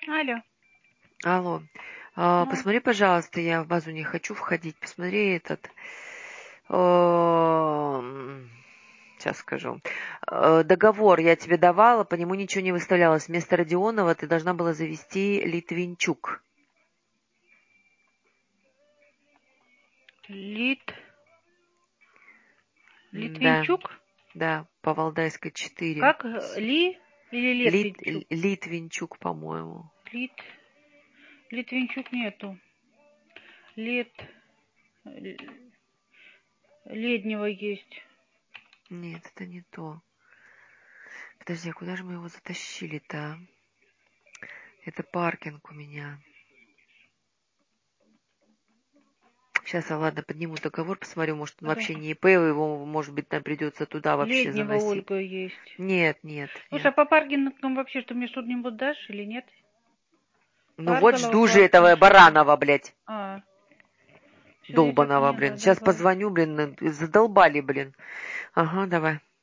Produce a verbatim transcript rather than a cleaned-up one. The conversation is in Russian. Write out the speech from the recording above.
Алло. Алло. А, Ну, посмотри, пожалуйста, я в базу не хочу входить. Посмотри этот. Сейчас скажу. Э, Договор я тебе давала, по нему ничего не выставлялось. Вместо Родионова ты должна была завести Литвинчук. Лит... Да, Литвинчук? да, по Валдайской четыре. Как? э, Ли или Лит, Летвинчук? Литвинчук, по-моему. Лит... Литвинчук нету. Лет... л- Леднего есть. Нет, это не то. Подожди, а куда же мы его затащили-то? а? Это паркинг у меня. Сейчас, а ладно, подниму договор, посмотрю, может, он Да. вообще не ИП, его, может быть, нам придется туда вообще Леднего заносить. Ольга есть. Нет, нет, Слушай, а нет. по паркингам вообще, что мне что-нибудь дашь или нет? Ну вот Парголова жду же парк этого решили. Баранова, блядь, А, все, я тебя долбаного, поняла, блин. Сейчас давай. позвоню, блин, задолбали, блин. Ага, давай.